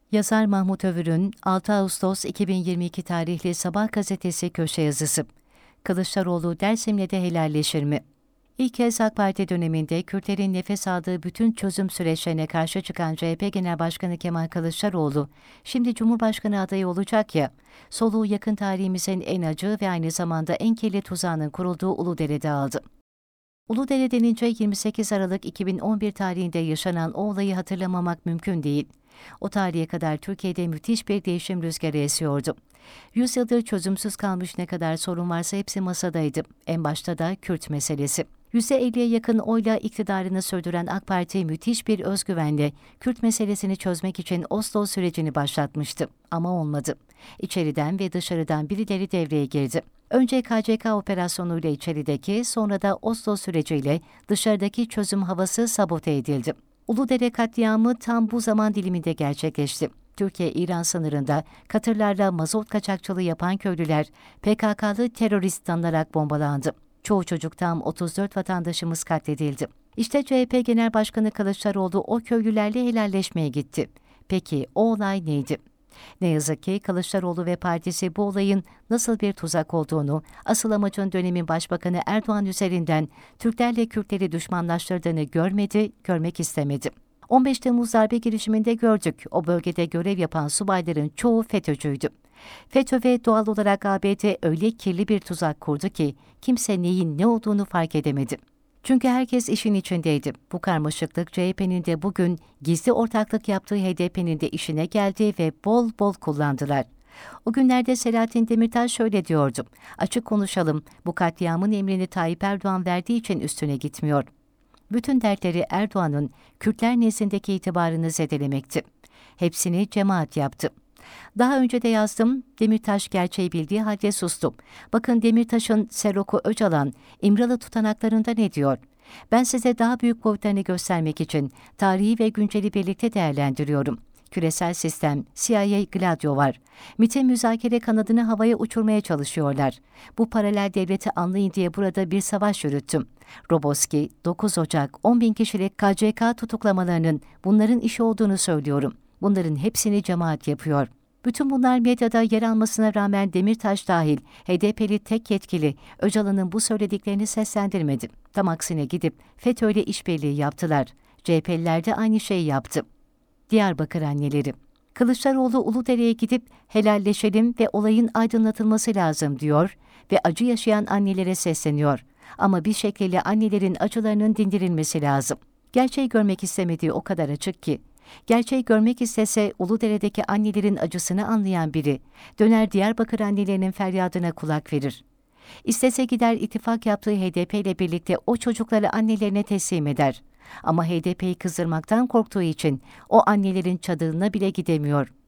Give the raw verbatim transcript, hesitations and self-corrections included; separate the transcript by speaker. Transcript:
Speaker 1: Yazar Mahmut Övür'ün altı Ağustos iki bin yirmi iki tarihli Sabah gazetesi köşe yazısı. Kılıçdaroğlu Dersim'le de helalleşir mi? İlk kez AK Parti döneminde Kürtlerin nefes aldığı bütün çözüm süreçlerine karşı çıkan C H P Genel Başkanı Kemal Kılıçdaroğlu, şimdi Cumhurbaşkanı adayı olacak ya, soluğu yakın tarihimizin en acı ve aynı zamanda en kirli tuzağının kurulduğu Uludere'de aldı. Uludere denince yirmi sekiz Aralık iki bin on bir tarihinde yaşanan o olayı hatırlamamak mümkün değil. O tarihe kadar Türkiye'de müthiş bir değişim rüzgarı esiyordu. Yüzyıldır çözümsüz kalmış ne kadar sorun varsa hepsi masadaydı. En başta da Kürt meselesi. yüzde elliye yakın oyla iktidarını sürdüren AK Parti müthiş bir özgüvenle Kürt meselesini çözmek için Oslo sürecini başlatmıştı. Ama olmadı. İçeriden ve dışarıdan birileri devreye girdi. Önce K C K operasyonuyla içerideki, sonra da Oslo süreciyle dışarıdaki çözüm havası sabote edildi. Uludere katliamı tam bu zaman diliminde gerçekleşti. Türkiye-İran sınırında katırlarla mazot kaçakçılığı yapan köylüler P K K'lı terörist sanılarak bombalandı. Çoğu çocuk tam otuz dört vatandaşımız katledildi. İşte C H P Genel Başkanı Kılıçdaroğlu o köylülerle helalleşmeye gitti. Peki o olay neydi? Ne yazık ki Kılıçdaroğlu ve partisi bu olayın nasıl bir tuzak olduğunu, asıl amacın dönemin Başbakanı Erdoğan üzerinden Türklerle Kürtleri düşmanlaştırdığını görmedi, görmek istemedi. on beş Temmuz darbe girişiminde gördük, o bölgede görev yapan subayların çoğu FETÖ'cüydü. FETÖ ve doğal olarak A B D öyle kirli bir tuzak kurdu ki kimse neyin ne olduğunu fark edemedi. Çünkü herkes işin içindeydi. Bu karmaşıklık C H P'nin de bugün gizli ortaklık yaptığı H D P'nin de işine geldi ve bol bol kullandılar. O günlerde Selahattin Demirtaş şöyle diyordu: "Açık konuşalım, bu katliamın emrini Tayyip Erdoğan verdiği için üstüne gitmiyor." Bütün dertleri Erdoğan'ın Kürtler nezdindeki itibarını zedelemekti. Hepsini cemaat yaptı. Daha önce de yazdım, Demirtaş gerçeği bildiği halde sustu. Bakın Demirtaş'ın Serok'u Öcalan, İmralı tutanaklarında ne diyor? Ben size daha büyük boyutlarını göstermek için tarihi ve günceli birlikte değerlendiriyorum. Küresel sistem, C I A, Gladio var. MİT'in müzakere kanadını havaya uçurmaya çalışıyorlar. Bu paralel devleti anlayın diye burada bir savaş yürüttüm. Roboski, dokuz Ocak, on bin kişilik K C K tutuklamalarının bunların işi olduğunu söylüyorum. Bunların hepsini cemaat yapıyor. Bütün bunlar medyada yer almasına rağmen Demirtaş dahil H D P'li tek yetkili Öcalan'ın bu söylediklerini seslendirmedi. Tam aksine gidip FETÖ'yle işbirliği yaptılar. C H P'liler de aynı şeyi yaptı. Diyarbakır anneleri. Kılıçdaroğlu Uludere'ye gidip helalleşelim ve olayın aydınlatılması lazım diyor ve acı yaşayan annelere sesleniyor. Ama bir şekilde annelerin acılarının dindirilmesi lazım. Gerçeği görmek istemediği o kadar açık ki. Gerçeği görmek istese Uludere'deki annelerin acısını anlayan biri, döner Diyarbakır annelerinin feryadına kulak verir. İstese gider ittifak yaptığı H D P ile birlikte o çocukları annelerine teslim eder. Ama H D P'yi kızdırmaktan korktuğu için o annelerin çadırına bile gidemiyor.